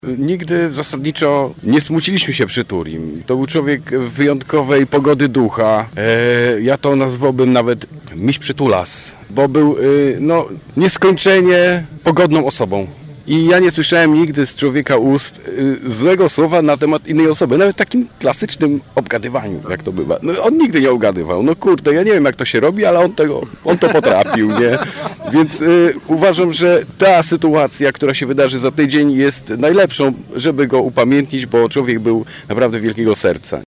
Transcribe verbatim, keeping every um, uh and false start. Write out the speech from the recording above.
Nigdy zasadniczo nie smuciliśmy się przy Turim. To był człowiek wyjątkowej pogody ducha. E, ja to nazwałbym nawet miś przytulas, bo był e, no, nieskończenie pogodną osobą. I ja nie słyszałem nigdy z człowieka ust y, złego słowa na temat innej osoby, nawet w takim klasycznym obgadywaniu, jak to bywa. No, on nigdy nie obgadywał. No kurde, ja nie wiem, jak to się robi, ale on, tego, on to potrafił, nie? Więc y, uważam, że ta sytuacja, która się wydarzy za tydzień, jest najlepszą, żeby go upamiętnić, bo człowiek był naprawdę wielkiego serca.